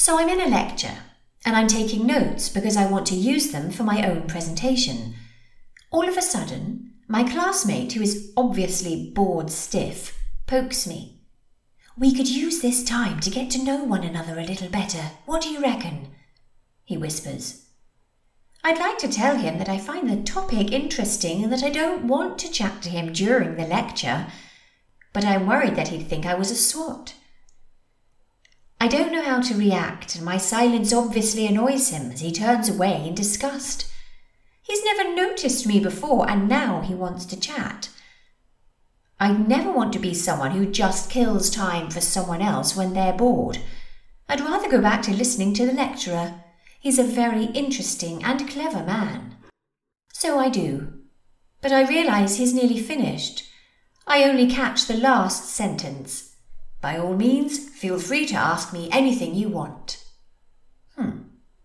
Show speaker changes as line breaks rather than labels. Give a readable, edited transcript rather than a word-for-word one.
So I'm in a lecture, and I'm taking notes because I want to use them for my own presentation. All of a sudden, my classmate, who is obviously bored stiff, pokes me. "We could use this time to get to know one another a little better. What do you reckon?" he whispers. I'd like to tell him that I find the topic interesting and that I don't want to chat to him during the lecture, but I'm worried that he'd think I was a swot. I don't know how to react, and my silence obviously annoys him as he turns away in disgust. He's never noticed me before, and now he wants to chat. I'd never want to be someone who just kills time for someone else when they're bored. I'd rather go back to listening to the lecturer. He's a very interesting and clever man. So I do. But I realise he's nearly finished. I only catch the last sentence. "By all means, feel free to ask me anything you want."